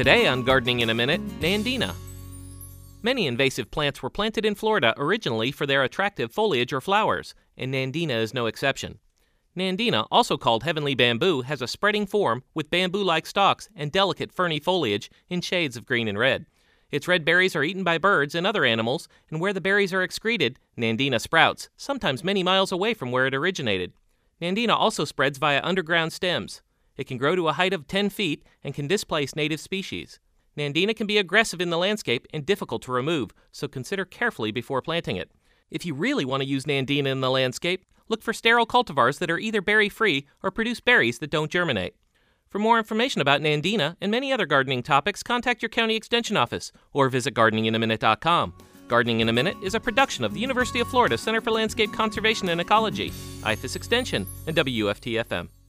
Today on Gardening in a Minute, Nandina. Many invasive plants were planted in Florida originally for their attractive foliage or flowers, and Nandina is no exception. Nandina, also called heavenly bamboo, has a spreading form with bamboo-like stalks and delicate ferny foliage in shades of green and red. Its red berries are eaten by birds and other animals, and where the berries are excreted, Nandina sprouts, sometimes many miles away from where it originated. Nandina also spreads via underground stems. It can grow to a height of 10 feet and can displace native species. Nandina can be aggressive in the landscape and difficult to remove, so consider carefully before planting it. If you really want to use Nandina in the landscape, look for sterile cultivars that are either berry-free or produce berries that don't germinate. For more information about Nandina and many other gardening topics, contact your county extension office or visit gardeninginaminute.com. Gardening in a Minute is a production of the University of Florida Center for Landscape Conservation and Ecology, IFAS Extension, and WFT-FM.